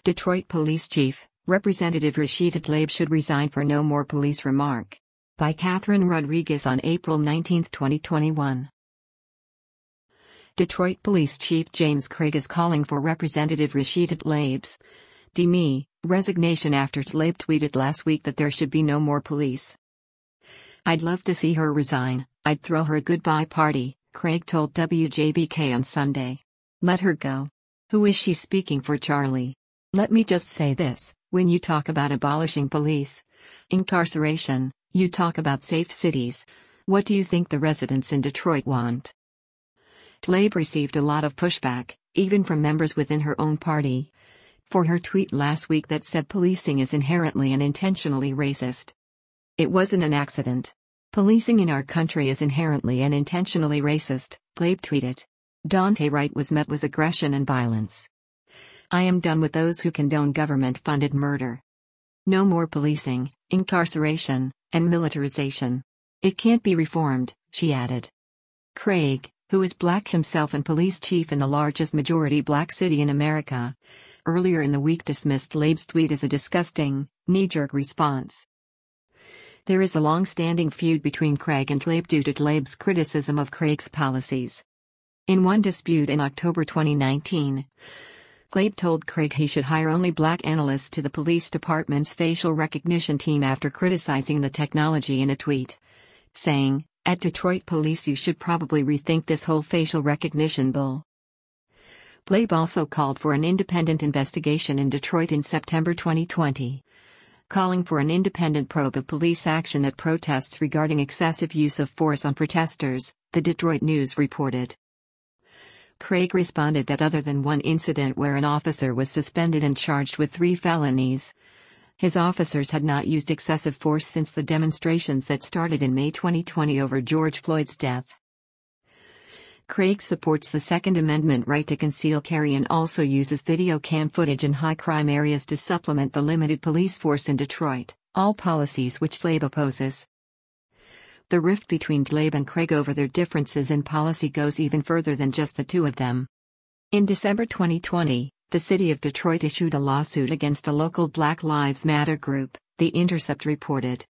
Detroit Police Chief, Representative Rashida Tlaib should resign for no more police remark. By Catherine Rodriguez on April 19, 2021. Detroit Police Chief James Craig is calling for Representative Rashida Tlaib's resignation after Tlaib tweeted last week that there should be no more police. "I'd love to see her resign. I'd throw her a goodbye party," Craig told WJBK on Sunday. "Let her go. Who is she speaking for, Charlie? Let me just say this, when you talk about abolishing police incarceration, you talk about safe cities. What do you think the residents in Detroit want?" Tlaib received a lot of pushback, even from members within her own party, for her tweet last week that said policing is inherently and intentionally racist. "It wasn't an accident. Policing in our country is inherently and intentionally racist," Tlaib tweeted. Daunte Wright was met with aggression and violence. "I am done with those who condone government-funded murder. No more policing, incarceration, and militarization. It can't be reformed," she added. Craig, who is black himself and police chief in the largest majority black city in America, earlier in the week dismissed Tlaib's tweet as a disgusting, knee-jerk response. There is a long-standing feud between Craig and Tlaib due to Tlaib's criticism of Craig's policies. In one dispute in October 2019, Tlaib told Craig he should hire only black analysts to the police department's facial recognition team after criticizing the technology in a tweet, saying, "At Detroit Police you should probably rethink this whole facial recognition bull." Tlaib also called for an independent investigation in Detroit in September 2020, calling for an independent probe of police action at protests regarding excessive use of force on protesters, the Detroit News reported. Craig responded that other than one incident where an officer was suspended and charged with 3 felonies, his officers had not used excessive force since the demonstrations that started in May 2020 over George Floyd's death. Craig supports the Second Amendment right to conceal carry and also uses video cam footage in high-crime areas to supplement the limited police force in Detroit, all policies which Tlaib opposes. The rift between Tlaib and Craig over their differences in policy goes even further than just the two of them. In December 2020, the city of Detroit issued a lawsuit against a local Black Lives Matter group, The Intercept reported.